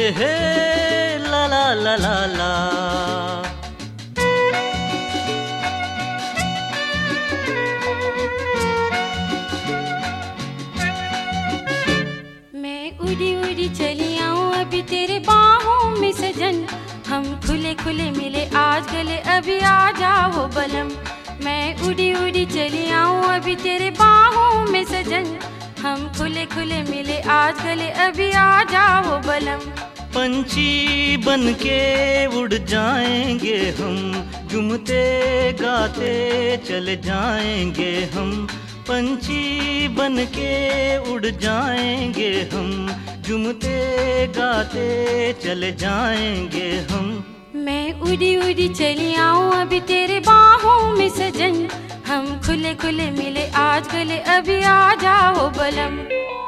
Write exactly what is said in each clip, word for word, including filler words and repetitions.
हे ला ला ला ला ला। मैं उड़ी उड़ी चली आऊं अभी तेरे बाहों में सजन, हम खुले खुले मिले आज गले अभी आ जाओ बलम। मैं उड़ी उड़ी चली आऊं अभी तेरे बाहों में सजन, हम खुले खुले मिले आज गले अभी आ जाओ बलम। पंछी बन के उड़ जाएंगे हम, झूमते गाते चले जाएंगे हम। पंछी बन के उड़ जाएंगे हम, झूमते गाते चले जाएंगे हम। मैं उड़ी उड़ी चली आऊं अभी तेरे बाहों में सजन, हम खुले खुले मिले आज गले अभी आ जाओ बलम।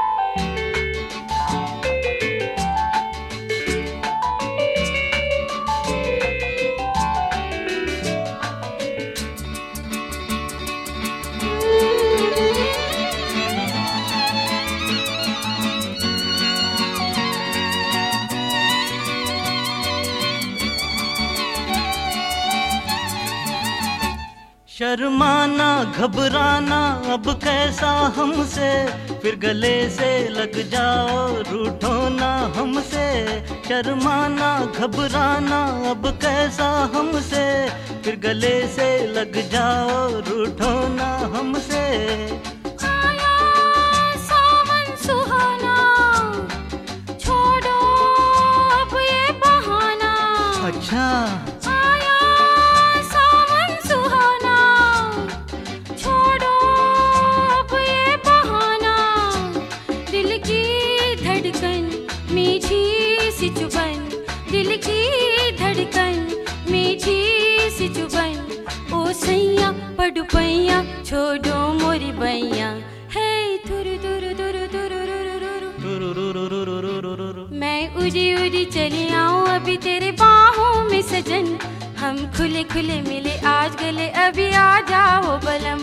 शर्माना घबराना अब कैसा हमसे, फिर गले से लग जाओ रूठो ना हमसे। शर्माना घबराना अब कैसा हमसे, फिर गले से लग जाओ रूठो ना हमसे। आया सावन सुहाना, छोड़ो अब ये बहाना। अच्छा दिल की धड़कन मीठी सी जुबान, ओ सैया पड़ू पैया छोड़ो मोरी बैया। हे तुरु तुरु तुरु तुरु, मैं उड़ी उड़ी चली आऊं अभी तेरे बाहों में सजन, हम खुले खुले मिले आज गले अभी आ जाओ बलम।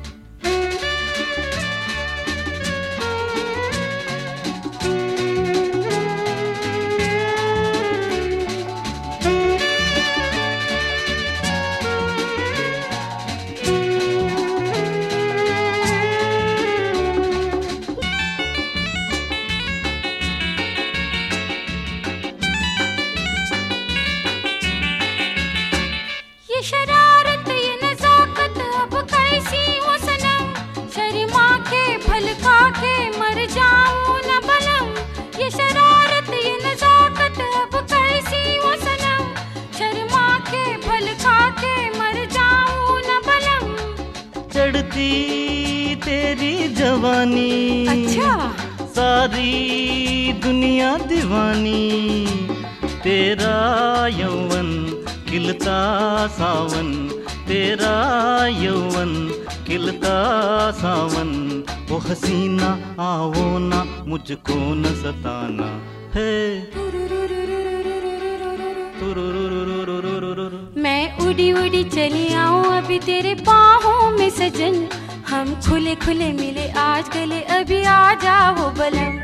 शरारत ये नजाकत अब कैसी हो सनम, शर्मा के फल खा के मर जाऊं न बलम। ये शरारत ये नजाकत अब कैसी हो सनम, शर्मा के फल खा के मर जाऊं न बलम। चढ़ती तेरी जवानी, अच्छा सारी दुनिया दीवानी। तेरा यौवन खिलता सावन, तेरा यौवन खिलता सावन। वो हसीना आओ ना मुझको न सताना, है मैं उड़ी उड़ी चली आऊं अभी तेरे बाहों में सजन, हम खुले खुले मिले आज गले अभी आ जाओ बलम।